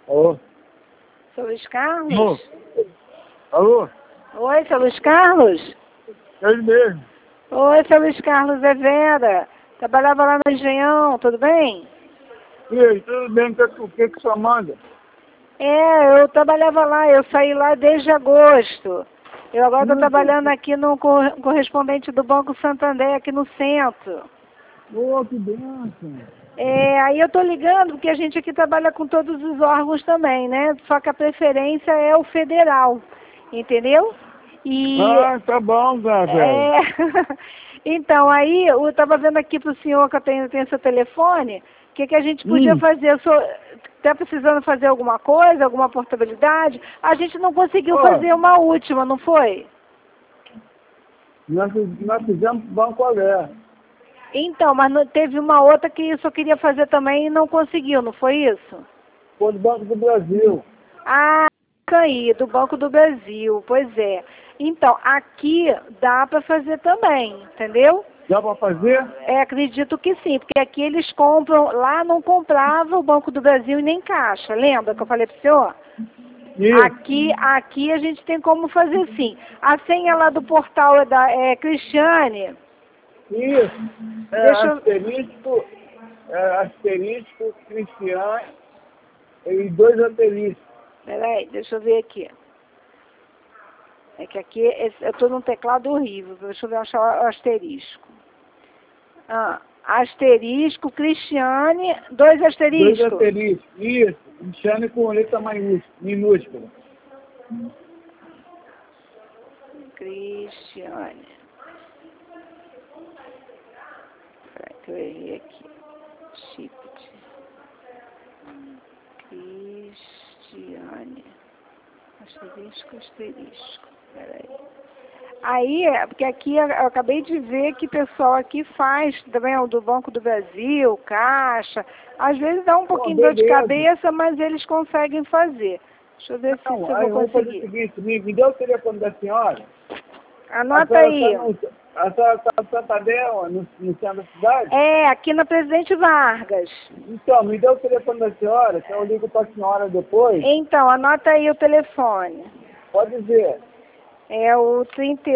Alô? Seu Luiz Carlos? Alô? Alô? Oi, seu Luiz Carlos? É ele mesmo. Oi, seu Luiz Carlos, é Vera. Trabalhava lá no Engenhão, tudo bem? E aí, tudo bem? O que que você manda? Eu trabalhava lá, eu saí lá desde agosto. Eu agora estou trabalhando aqui no correspondente do Banco Santander, aqui no centro. Ô, que bênção. Aí eu estou ligando porque a gente aqui trabalha com todos os órgãos também, né? Só que a preferência é o federal, entendeu? Ah, tá bom, velho. Então, aí eu estava vendo aqui para o senhor que eu tenho seu telefone, o que a gente podia fazer? O senhor está precisando fazer alguma coisa, alguma portabilidade? A gente não conseguiu fazer uma última, não foi? Nós fizemos Banco Alé. Então, mas teve uma outra que eu só queria fazer também e não conseguiu, não foi isso? Foi do Banco do Brasil. Ah, isso aí, do Banco do Brasil, pois é. Então, aqui dá para fazer também, entendeu? Dá para fazer? Acredito que sim, porque aqui eles compram, lá não comprava o Banco do Brasil e nem Caixa, lembra que eu falei para o senhor? Isso. Aqui a gente tem como fazer sim. A senha lá do portal é Cristiane. Isso. Asterisco, Cristiane e 2 asteriscos. Peraí, deixa eu ver aqui. É que aqui eu estou num teclado horrível. Deixa eu ver achar o asterisco. Asterisco, Cristiane, 2 asteriscos. 2 asteriscos. Isso. Cristiane com letra minúscula. Cristiane. Peraí que eu errei aqui. Shift. Cristiane. Asterisco. Peraí. Aí, porque aqui eu acabei de ver que o pessoal aqui faz também do Banco do Brasil, Caixa. Às vezes dá um pouquinho de dor de cabeça, mas eles conseguem fazer. Deixa eu ver se eu vou conseguir. Vamos fazer o seguinte, me dê o telefone da senhora. Anota aí. A senhora está no Santander, no centro da cidade? Aqui na Presidente Vargas. Então, me dê o telefone da senhora, que eu ligo para a senhora depois. Então, anota aí o telefone. Pode dizer. É o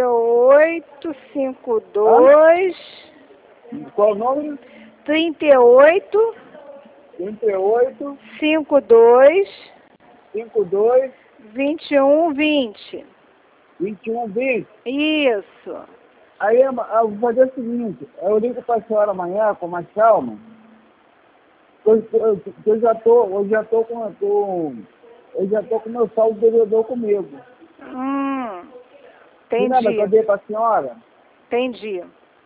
3852. Qual o número? 38 52 52 2120. 2120. Isso. Aí eu vou fazer o seguinte, eu ligo para a senhora amanhã com mais calma. Eu já tô com meu saldo devedor comigo. Entendi. Lembra que eu dei para a senhora? Entendi.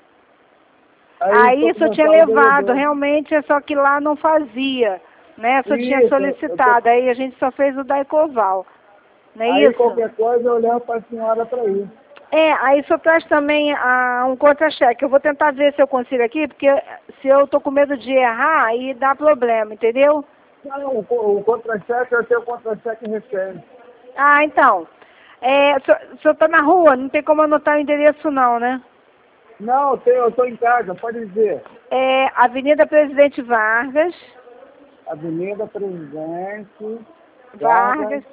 Aí isso eu tinha levado, realmente, só que lá não fazia, né? Só tinha solicitado, aí a gente só fez o da Ecoval, não é aí isso? Qualquer coisa eu levo para a senhora para ir. Aí só traz também um contra-cheque. Eu vou tentar ver se eu consigo aqui, porque se eu tô com medo de errar, aí dá problema, entendeu? Não, o contra-cheque, eu tenho o contra-cheque recente. Então. O senhor tá na rua, não tem como anotar o endereço não, né? Não, eu estou em casa, pode dizer. Avenida Presidente Vargas. Avenida Presidente Vargas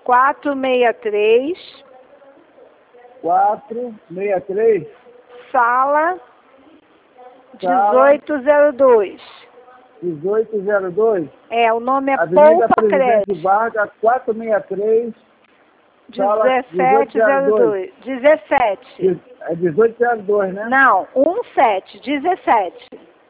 463. 463. Sala 1802. 1802? O nome é Avenida Poupa Presidente Crédito. Vargas 463. 1702. 17. É 1802, né? Não, 17. 17.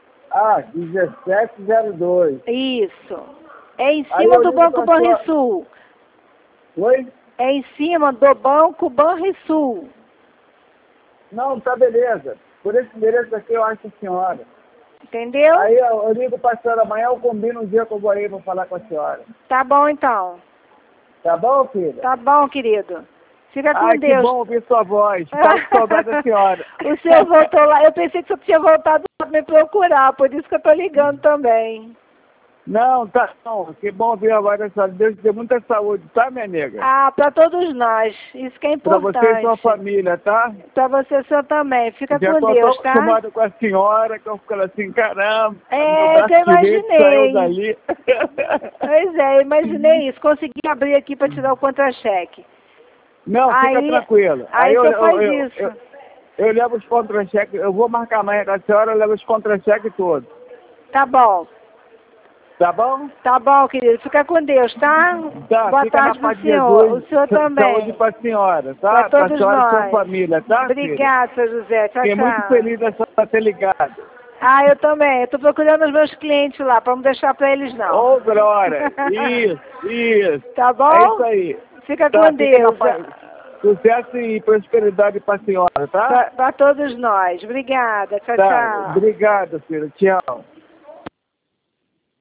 1702. Isso. É em cima do Banco Banrisul. Oi? É em cima do Banco Banrisul. Não, tá beleza. Por esse endereço aqui eu acho a senhora. Entendeu? Aí eu ligo para a senhora amanhã, eu combino um dia que eu vou aí para falar com a senhora. Tá bom, então. Tá bom, filha? Tá bom, querido. Fica com Deus. Que bom ouvir sua voz. Tá com saudade da senhora. O senhor voltou lá. Eu pensei que o senhor tinha voltado para me procurar, por isso que eu tô ligando também. Não, tá não. Que bom ver a voz da senhora. Deus te dê muita saúde, tá, minha nega? Ah, para todos nós. Isso que é Pra importante. você e sua família, tá? Para você senhor também. Fica Já com tô Deus, tá? acostumado com a senhora, que eu fico assim, caramba, É, meu braço eu direito saiu imaginei. dali. Pois é, imaginei isso. Consegui abrir aqui para te dar o contra-cheque. Não, fica tranquila. Aí você faz isso. Eu levo os contra-cheques, eu vou marcar amanhã com a senhora, eu levo os contra-cheques todos. Tá bom. Tá bom? Tá bom, querido. Fica com Deus, tá? Tá, Boa fica tarde na pro paz de senhor. Jesus. O senhor também. Saúde pra senhora, Pra tá? Pra todos senhora e sua nós. família, tá, filha? Obrigada, seu José. Tchau, Fiquei muito tchau. feliz da senhora ter ligado. Ah, eu também. Eu tô procurando os meus clientes lá, pra não deixar pra eles não. Ô, Glória! Isso. Tá bom? É isso aí. Fica Tá, com fica na Deus. paz. Sucesso e prosperidade pra senhora, tá? Pra todos nós. Obrigada. Tchau, Tá. tchau. Obrigado, filha. Tchau.